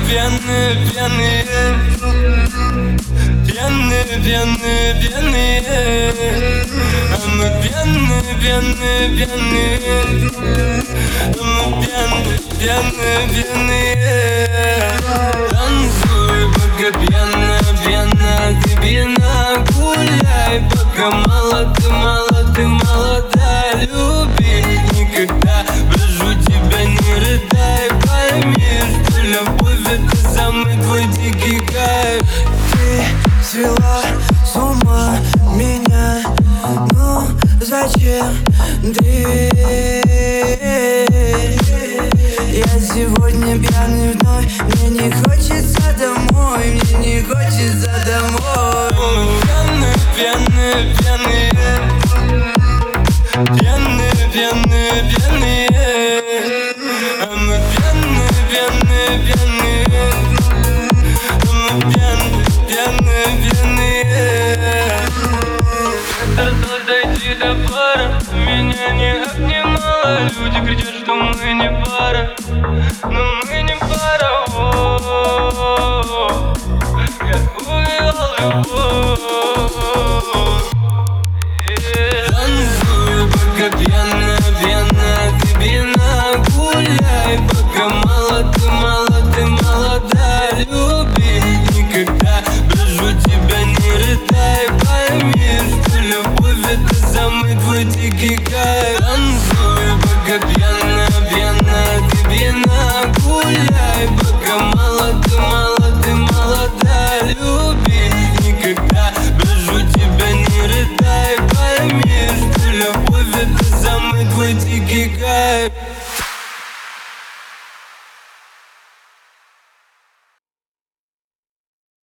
пьяные, пьяные, пьяные, пьяные, пьяные. А мы пьяные, пьяные, пьяные. А мы пьяные, пьяные, пьяные. Танцуй, пока пьяна, пьяна, ты пьяна. Гуляй, пока мало, ты мало, ты молода. Люби никогда, прошу тебя, не рыдай. Пойми, что любовь — это самый твой дикий кайф. Ты свела с ума меня, ну зачем ты? Я сегодня пьяный вновь, мне не хочется домой, мне не хочется домой. Пьяные, пьяные, пьяные, пьяные, пьяные, пьяные. А мы пьяные, пьяные, пьяные. А мы пьяные, пьяные, пьяные. Пришлось дойти до пара, меня не обнимало. Люди кричат, что мы не пара, но мы не пара.